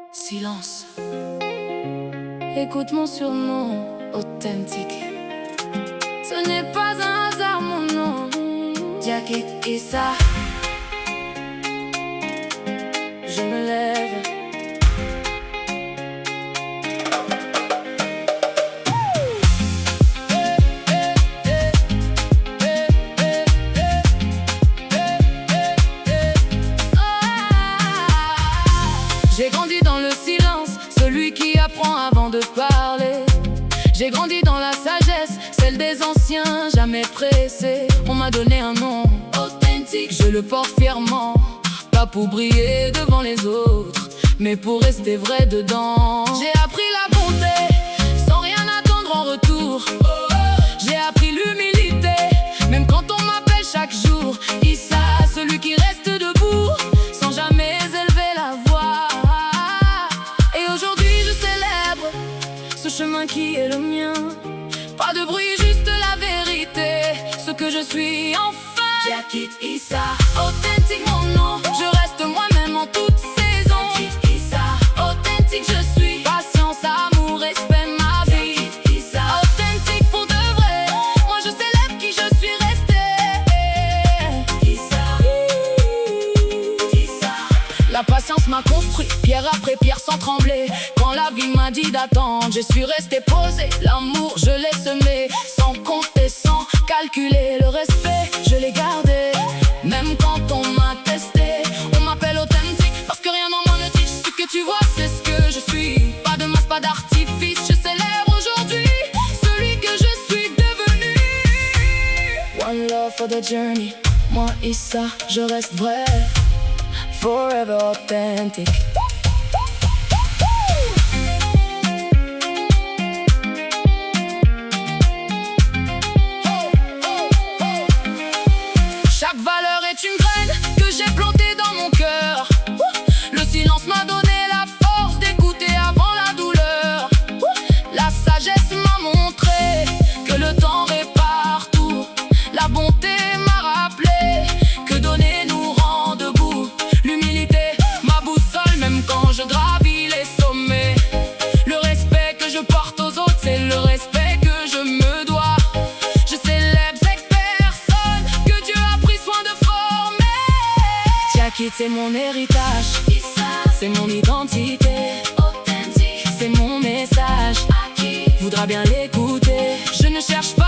Silence. Écoute mon surnom authentique. Ce n'est pas un hasard mon nom. Diakit Issa. Je me lève. J'ai grandi dans le silence, celui qui apprend avant de parler. J'ai grandi dans la sagesse, celle des anciens, jamais pressés. On m'a donné un nom authentique, je le porte fièrement. Pas pour briller devant les autres, mais pour rester vrai dedans. J'ai appris la bonté, sans rien attendre en retour. J'ai appris l'humilité, même quand on m'appelle chaque jour Issa, celui qui reste debout, sans jamais élever la voix. Et aujourd'hui je célèbre ce chemin qui est le mien. Pas de bruit, juste la vérité, ce que je suis enfin. Diakit Issa, authentique mon nom. Je reste moi-même en toute saison. Diakit Issa, authentique je suis. Patience, amour, respect, ma vie. Diakit Issa, authentique pour de vrai. Moi je célèbre qui je suis resté. Issa, Issa. La patience m'a construit, pierre après pierre sans trembler. Quand la vie m'a dit d'attendre, je suis resté posé. L'amour je l'ai semé, sans compter, sans calculer. Le respect je l'ai gardé, même quand on m'a testé. On m'appelle authentique parce que rien en moi ne triche. Ce que tu vois c'est ce que je suis. Pas de masse, pas d'artifice. Je célèbre aujourd'hui celui que je suis devenu. One love for the journey. Moi Issa, je reste vrai. Forever authentic. Chaque valeur est une graine que j'ai plantée dans mon cœur. Le silence m'a donné la force d'écouter avant la douleur. La sagesse m'a montré que le temps répare tout. La bonté m'a rappelé que donner nous rend debout. L'humilité, ma boussole, même quand je gravis les sommets. Le respect que je porte aux autres, c'est le respect que je me dois. Je célèbre cette personne que Dieu a pris soin de former. Diakit, c'est mon héritage. C'est mon identité. C'est mon message. Voudra bien l'écouter. Je ne cherche